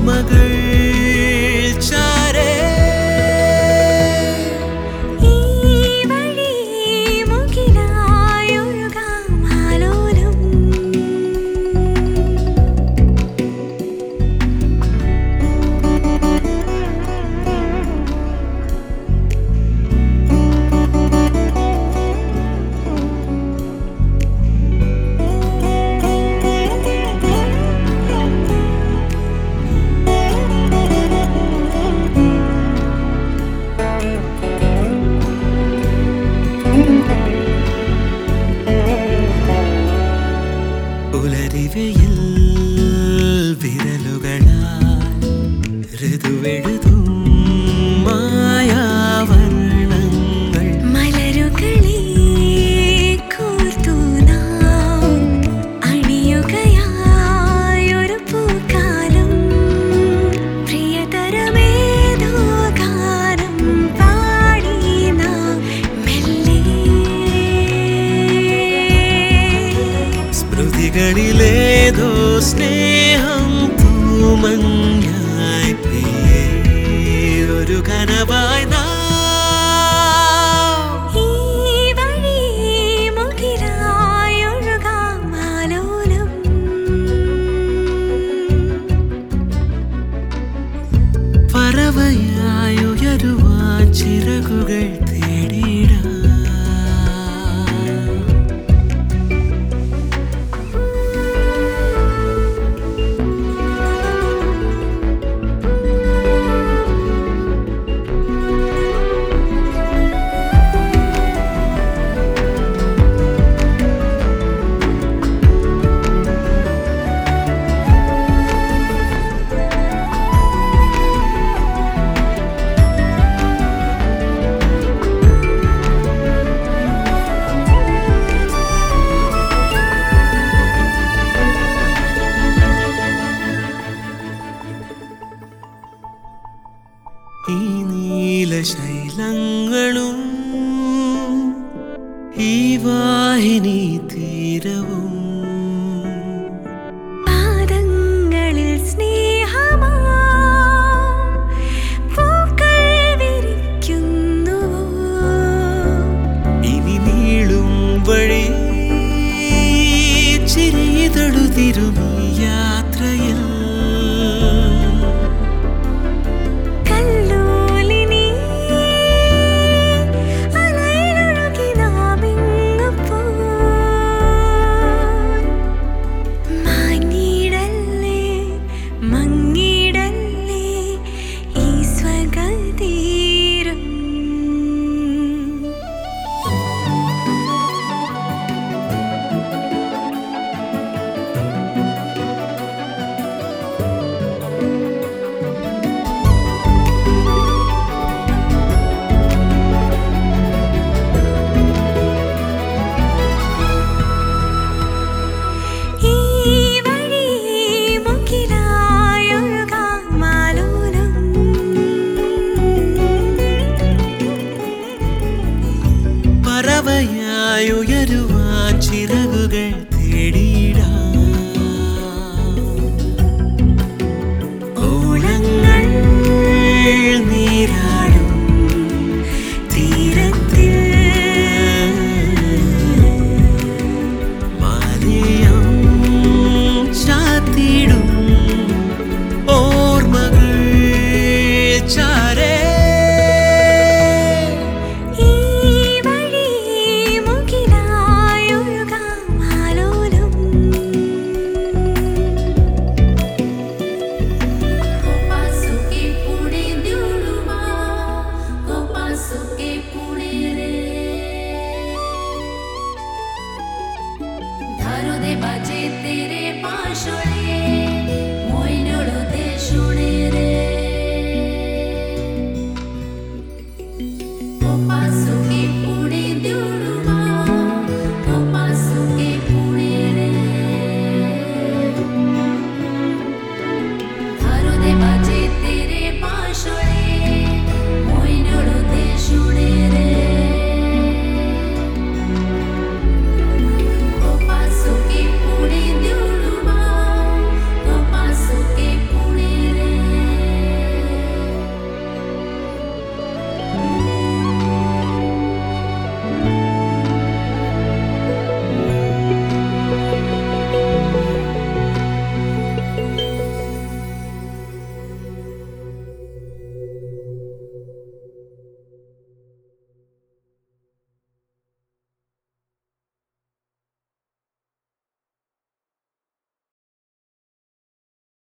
ഓർമ്മകൾ ചാരേ പുലരിവയിൽ വിരലുകളാൽ ഋതുവെഴുതും മായാവർണ്ണങ്ങൾ മലരുകളെ കോർത്തു നാം അണിയുകയായൊരു പൂക്കാലം പ്രിയതരമേതോ ഗാനം പാടി നാം മെല്ലെ സ്മൃതികളിലേതോ സ്നേഹം തൂമഞ്ഞായി പ്രിയേ ഒരു കനവായി നാം ഈ വഴി മുകിലായൊഴുകാം ആലോലം പറവയായുയരുവാൻ ചിറകുകൾ തേടിയിടാം ഈ നീലശൈലങ്ങളും ഈ വാഹിനി തീരവും പാദങ്ങളിൽ സ്നേഹമാ പൂക്കൾ വിരിക്കുന്നുവോ ഇനി നീളും വഴി ചിരിതടുതിരും ഈ യാത്രയിൽ കല്ലോലിനി അലയിലൊഴുകി നാമിങ്ങു പോയി മാഞ്ഞിടല്ലേ മങ്ങിടല്ലേ ഈ സ്വഗതീരം ഈ വഴി മുകിലായൊഴുകാം ആലോലം പറവയായുയരുവാൻ ചിറകുകൾ തേടിയിടാം ഓളങ്ങൾ നീരാടും തീരത്തിൽ മാലിയം ചാത്തിടും ഓർമ്മകൾ ചാരേ ഈ വഴി മുകിലായൊഴുകാം Alolam Kopasuke pude diuluma, kopasuke pude re. Dharo de baje tere paashole, moinolu de shune re. Kopasuke pude diuluma, kopasuke pude re. Dharo de